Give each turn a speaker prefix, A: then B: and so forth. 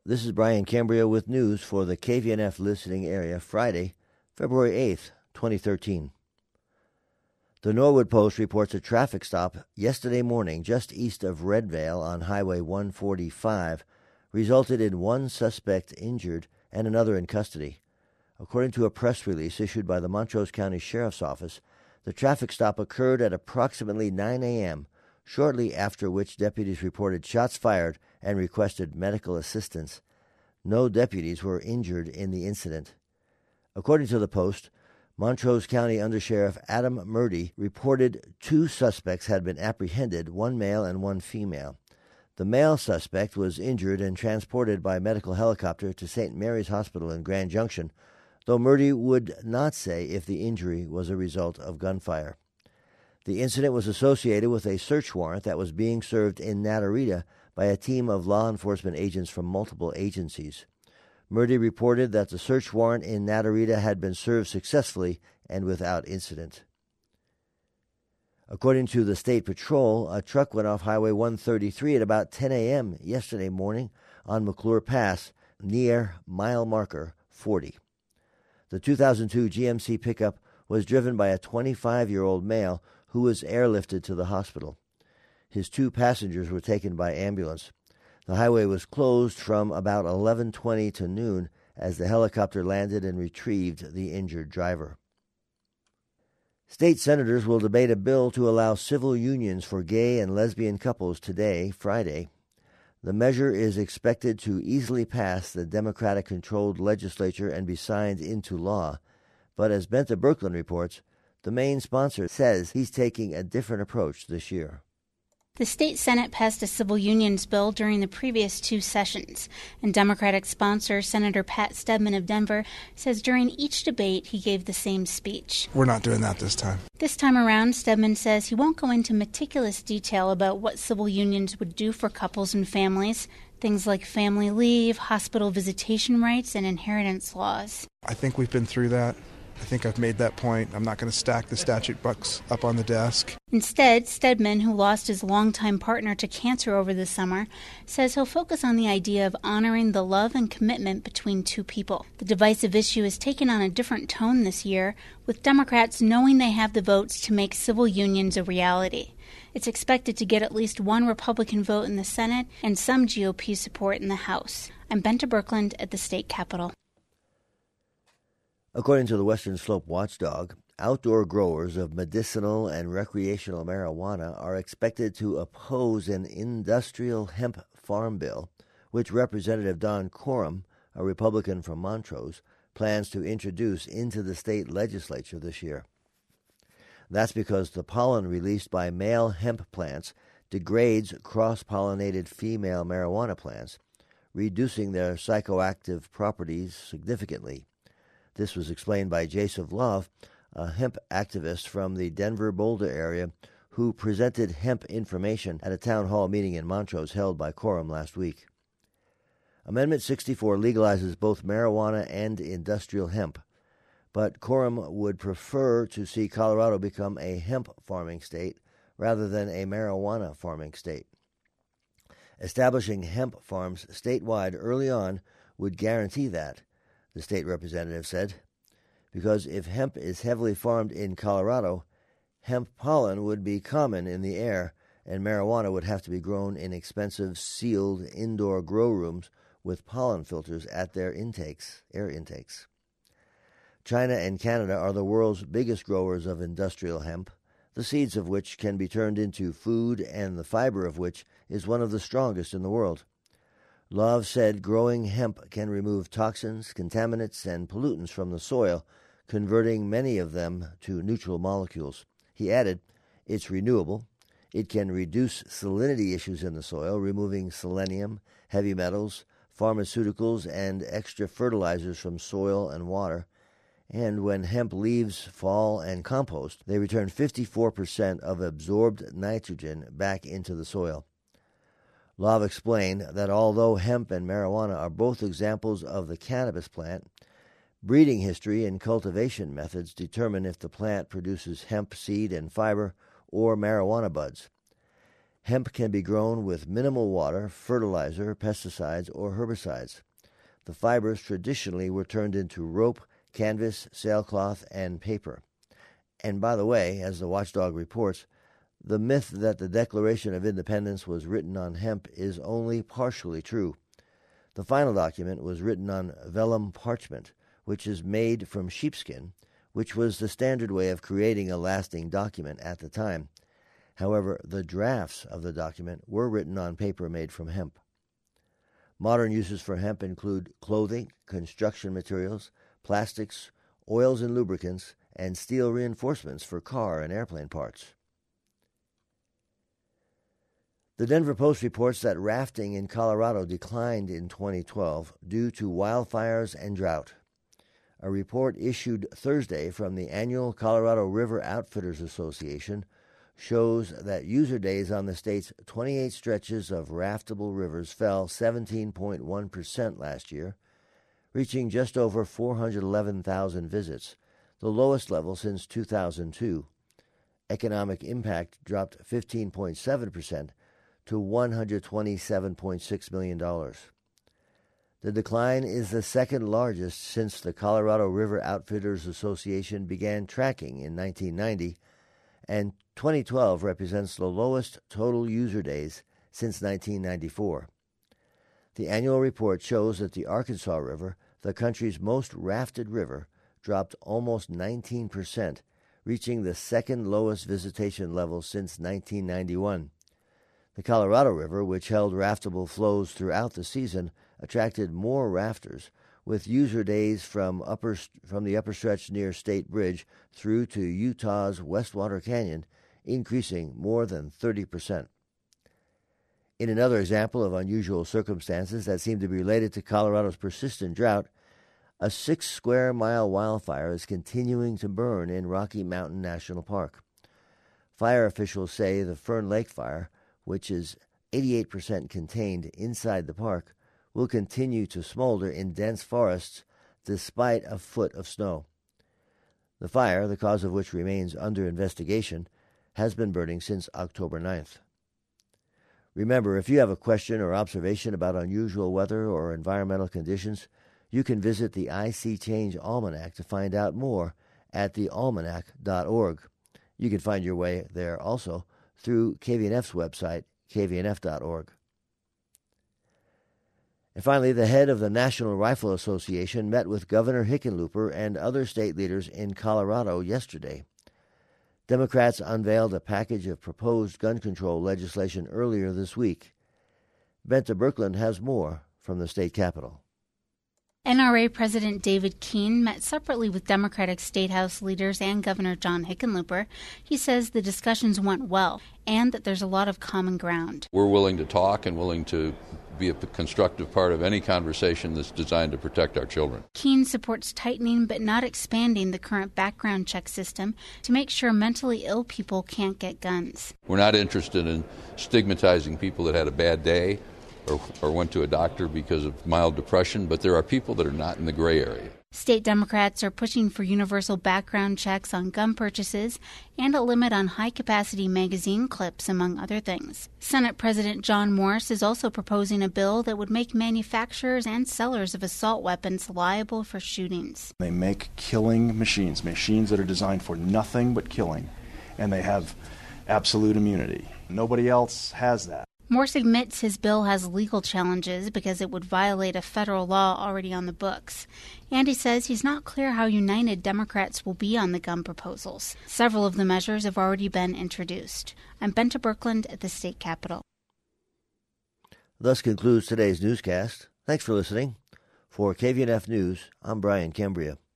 A: This is Brian Cambria with news for the KVNF listening area, Friday, February 8th, 2013. The Norwood Post reports a traffic stop yesterday morning just east of Redvale on Highway 145 resulted in one suspect injured and another in custody. According to a press release issued by the Montrose County Sheriff's Office, the traffic stop occurred at approximately 9 a.m., shortly after which deputies reported shots fired and requested medical assistance. No deputies were injured in the incident. According to the Post, Montrose County Undersheriff Adam Murdy reported 2 suspects had been apprehended, one male and one female. The male suspect was injured and transported by medical helicopter to St. Mary's Hospital in Grand Junction, though Murdy would not say if the injury was a result of gunfire. The incident was associated with a search warrant that was being served in Natarita by a team of law enforcement agents from multiple agencies. Murdy reported that the search warrant in Natarita had been served successfully and without incident. According to the State Patrol, a truck went off Highway 133 at about 10 a.m. yesterday morning on McClure Pass near mile marker 40. The 2002 GMC pickup was driven by a 25-year-old male who was airlifted to the hospital. His 2 passengers were taken by ambulance. The highway was closed from about 11:20 to noon as the helicopter landed and retrieved the injured driver. State senators will debate a bill to allow civil unions for gay and lesbian couples today, Friday. The measure is expected to easily pass the Democratic-controlled legislature and be signed into law. But as Benta Berkland reports, the main sponsor says he's taking a different approach this year.
B: The state Senate passed a civil unions bill during the previous 2 sessions, and Democratic sponsor Senator Pat Stedman of Denver says during each debate he gave the same speech.
C: We're not doing that this time.
B: This time around, Stedman says he won't go into meticulous detail about what civil unions would do for couples and families, things like family leave, hospital visitation rights, and inheritance laws.
C: I think we've been through that. I think I've made that point. I'm not going to stack the statute books up on the desk.
B: Instead, Stedman, who lost his longtime partner to cancer over the summer, says he'll focus on the idea of honoring the love and commitment between 2 people. The divisive issue has taken on a different tone this year, with Democrats knowing they have the votes to make civil unions a reality. It's expected to get at least 1 Republican vote in the Senate and some GOP support in the House. I'm Benta Berkland at the state capitol.
A: According to the Western Slope Watchdog, outdoor growers of medicinal and recreational marijuana are expected to oppose an industrial hemp farm bill, which Representative Don Coram, a Republican from Montrose, plans to introduce into the state legislature this year. That's because the pollen released by male hemp plants degrades cross-pollinated female marijuana plants, reducing their psychoactive properties significantly. This was explained by Joseph Love, a hemp activist from the Denver-Boulder area who presented hemp information at a town hall meeting in Montrose held by Coram last week. Amendment 64 legalizes both marijuana and industrial hemp, but Coram would prefer to see Colorado become a hemp farming state rather than a marijuana farming state. Establishing hemp farms statewide early on would guarantee that, the state representative said, because if hemp is heavily farmed in Colorado, hemp pollen would be common in the air, and marijuana would have to be grown in expensive, sealed indoor grow rooms with pollen filters at their air intakes. China and Canada are the world's biggest growers of industrial hemp, the seeds of which can be turned into food and the fiber of which is one of the strongest in the world. Love said growing hemp can remove toxins, contaminants, and pollutants from the soil, converting many of them to neutral molecules. He added, it's renewable. It can reduce salinity issues in the soil, removing selenium, heavy metals, pharmaceuticals, and extra fertilizers from soil and water. And when hemp leaves fall and compost, they return 54% of absorbed nitrogen back into the soil. Love explained that although hemp and marijuana are both examples of the cannabis plant, breeding history and cultivation methods determine if the plant produces hemp seed and fiber or marijuana buds. Hemp can be grown with minimal water, fertilizer, pesticides, or herbicides. The fibers traditionally were turned into rope, canvas, sailcloth, and paper. And by the way, as the Watchdog reports, the myth that the Declaration of Independence was written on hemp is only partially true. The final document was written on vellum parchment, which is made from sheepskin, which was the standard way of creating a lasting document at the time. However, the drafts of the document were written on paper made from hemp. Modern uses for hemp include clothing, construction materials, plastics, oils and lubricants, and steel reinforcements for car and airplane parts. The Denver Post reports that rafting in Colorado declined in 2012 due to wildfires and drought. A report issued Thursday from the annual Colorado River Outfitters Association shows that user days on the state's 28 stretches of raftable rivers fell 17.1% last year, reaching just over 411,000 visits, the lowest level since 2002. Economic impact dropped 15.7% to $127.6 million. The decline is the second largest since the Colorado River Outfitters Association began tracking in 1990, and 2012 represents the lowest total user days since 1994. The annual report shows that the Arkansas River, the country's most rafted river, dropped almost 19%, reaching the second lowest visitation level since 1991. The Colorado River, which held raftable flows throughout the season, attracted more rafters, with user days from the upper stretch near State Bridge through to Utah's Westwater Canyon increasing more than 30%. In another example of unusual circumstances that seem to be related to Colorado's persistent drought, a 6-square-mile wildfire is continuing to burn in Rocky Mountain National Park. Fire officials say the Fern Lake Fire, which is 88% contained inside the park, will continue to smolder in dense forests despite a foot of snow. The fire, the cause of which remains under investigation, has been burning since October 9th. Remember, if you have a question or observation about unusual weather or environmental conditions, you can visit the IC Change Almanac to find out more at thealmanac.org. You can find your way there also through KVNF's website, kvnf.org. And finally, the head of the National Rifle Association met with Governor Hickenlooper and other state leaders in Colorado yesterday. Democrats unveiled a package of proposed gun control legislation earlier this week. Benta Birkeland has more from the state capitol.
B: NRA President David Keene met separately with Democratic State House leaders and Governor John Hickenlooper. He says the discussions went well and that there's a lot of common ground.
D: We're willing to talk and willing to be a constructive part of any conversation that's designed to protect our children.
B: Keene supports tightening but not expanding the current background check system to make sure mentally ill people can't get guns.
D: We're not interested in stigmatizing people that had a bad day or went to a doctor because of mild depression, but there are people that are not in the gray area.
B: State Democrats are pushing for universal background checks on gun purchases and a limit on high-capacity magazine clips, among other things. Senate President John Morris is also proposing a bill that would make manufacturers and sellers of assault weapons liable for shootings.
E: They make killing machines that are designed for nothing but killing, and they have absolute immunity. Nobody else has that.
B: Morse admits his bill has legal challenges because it would violate a federal law already on the books. And he says he's not clear how united Democrats will be on the gun proposals. Several of the measures have already been introduced. I'm Benta Birkeland at the state capitol.
A: Thus concludes today's newscast. Thanks for listening. For KVNF News, I'm Brian Cambria.